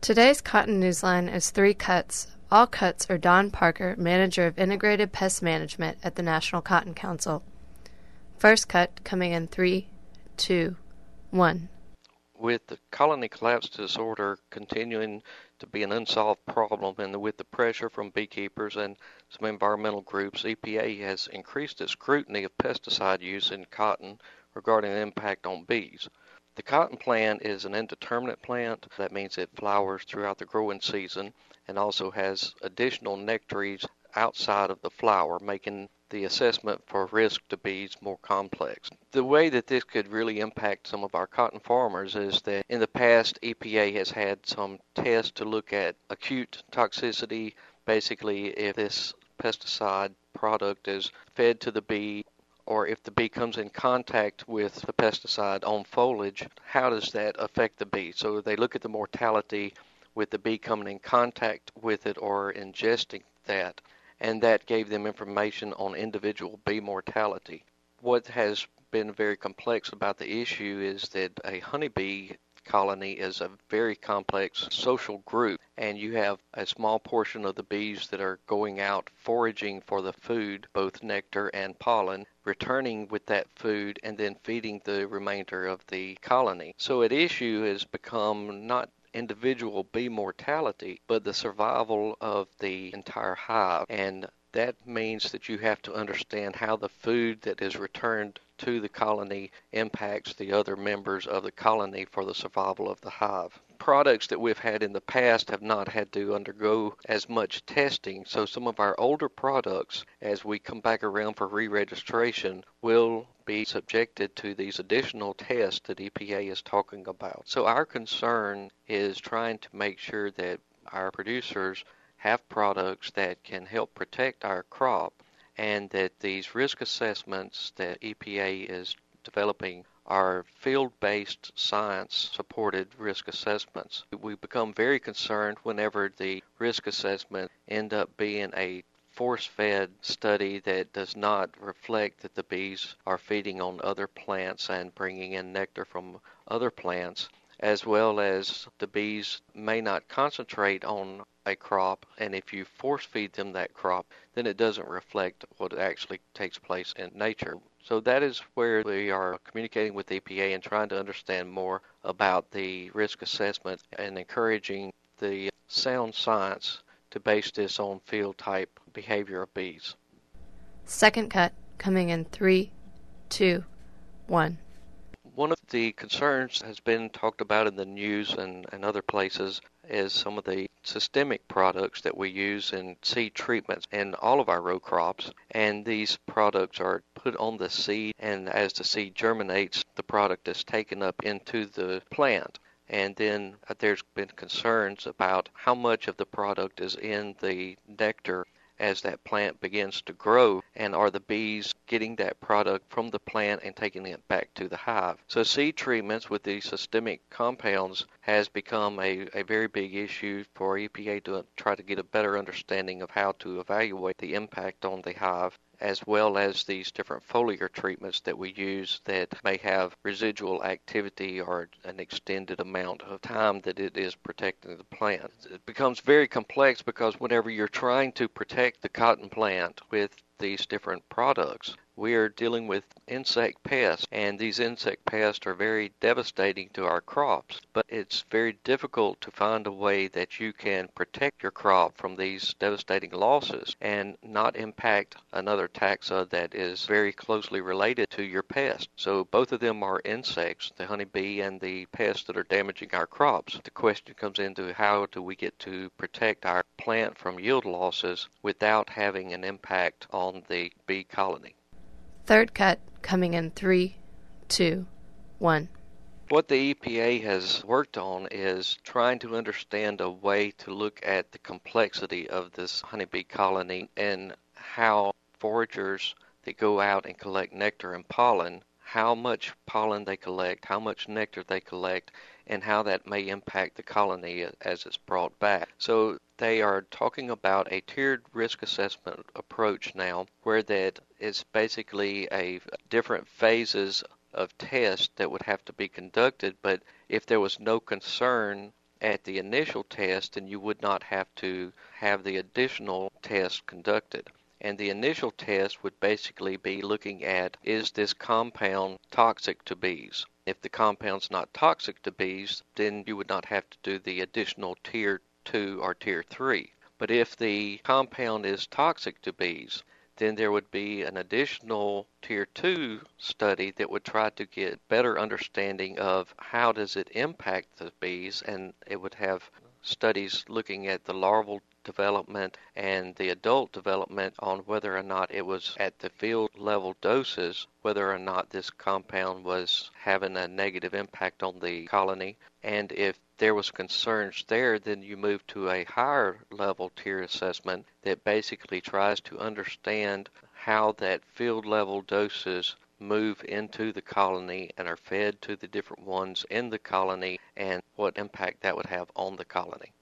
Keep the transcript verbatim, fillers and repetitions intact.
Today's Cotton Newsline is three cuts. All cuts are Don Parker, Manager of Integrated Pest Management at the National Cotton Council. First cut coming in three, two, one. With the colony collapse disorder continuing to be an unsolved problem, and with the pressure from beekeepers and some environmental groups, E P A has increased its scrutiny of pesticide use in cotton regarding the impact on bees. The cotton plant is an indeterminate plant. That means it flowers throughout the growing season and also has additional nectaries outside of the flower, making the assessment for risk to bees more complex. The way that this could really impact some of our cotton farmers is that in the past, E P A has had some tests to look at acute toxicity. Basically, if this pesticide product is fed to the bee, or if the bee comes in contact with the pesticide on foliage, how does that affect the bee? So they look at the mortality with the bee coming in contact with it or ingesting that, and that gave them information on individual bee mortality. What has been very complex about the issue is that a honeybee colony is a very complex social group, and you have a small portion of the bees that are going out foraging for the food, both nectar and pollen, returning with that food and then feeding the remainder of the colony. So at issue has become not individual bee mortality, but the survival of the entire hive. And that means that you have to understand how the food that is returned to the colony impacts the other members of the colony for the survival of the hive. Products that we've had in the past have not had to undergo as much testing, so some of our older products, as we come back around for re-registration, will be subjected to these additional tests that E P A is talking about. So our concern is trying to make sure that our producers have products that can help protect our crop, and that these risk assessments that E P A is developing are field-based, science-supported risk assessments. We become very concerned whenever the risk assessment end up being a force-fed study that does not reflect that the bees are feeding on other plants and bringing in nectar from other plants, as well as the bees may not concentrate on a crop, and if you force feed them that crop, then it doesn't reflect what actually takes place in nature. So that is where we are communicating with E P A and trying to understand more about the risk assessment and encouraging the sound science to base this on field-type behavior of bees. Second cut coming in three, two, one. One of the concerns has been talked about in the news and, and other places is some of the systemic products that we use in seed treatments in all of our row crops. And these products are put on the seed, and as the seed germinates, the product is taken up into the plant. And then uh, there's been concerns about how much of the product is in the nectar as that plant begins to grow, and are the bees getting that product from the plant and taking it back to the hive. So seed treatments with these systemic compounds has become a, a very big issue for E P A to try to get a better understanding of how to evaluate the impact on the hive, as well as these different foliar treatments that we use that may have residual activity or an extended amount of time that it is protecting the plant. It becomes very complex because whenever you're trying to protect the cotton plant with these different products, we are dealing with insect pests, and these insect pests are very devastating to our crops. But it's very difficult to find a way that you can protect your crop from these devastating losses and not impact another taxa that is very closely related to your pest. So both of them are insects, the honeybee and the pests that are damaging our crops. The question comes into how do we get to protect our plant from yield losses without having an impact on the bee colony. Third cut coming in three, two, one. What the E P A has worked on is trying to understand a way to look at the complexity of this honeybee colony and how foragers that go out and collect nectar and pollen, how much pollen they collect, how much nectar they collect, and how that may impact the colony as it's brought back. So they are talking about a tiered risk assessment approach now, where that is basically a different phases of tests that would have to be conducted, but if there was no concern at the initial test, then you would not have to have the additional test conducted. And the initial test would basically be looking at, is this compound toxic to bees? If the compound's not toxic to bees, then you would not have to do the additional tier two or tier three. But if the compound is toxic to bees, then there would be an additional tier two study that would try to get better understanding of how does it impact the bees, and it would have studies looking at the larval development and the adult development on whether or not it was at the field level doses, whether or not this compound was having a negative impact on the colony. And if there was concerns there, then you move to a higher level tier assessment that basically tries to understand how that field level doses move into the colony and are fed to the different ones in the colony and what impact that would have on the colony.